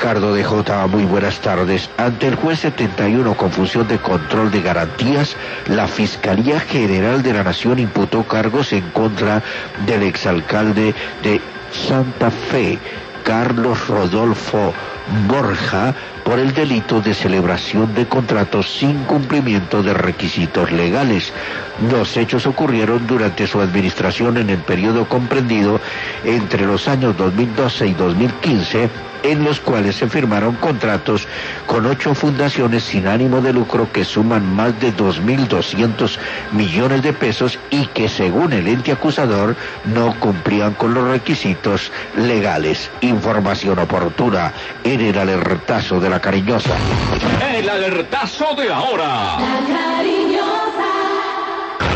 Ricardo de J, muy buenas tardes. Ante el juez 71, confusión de control de garantías, la Fiscalía General de la Nación imputó cargos en contra del exalcalde de Santa Fe, Carlos Rodolfo Borja, por el delito de celebración de contratos sin cumplimiento de requisitos legales. Los hechos ocurrieron durante su administración en el periodo comprendido entre los años 2012 y 2015, en los cuales se firmaron contratos con 8 fundaciones sin ánimo de lucro que suman más de 2.200 millones de pesos y que, según el ente acusador, no cumplían con los requisitos legales. Información oportuna en el alertazo de La Cariñosa. El alertazo de ahora. La Cariñosa.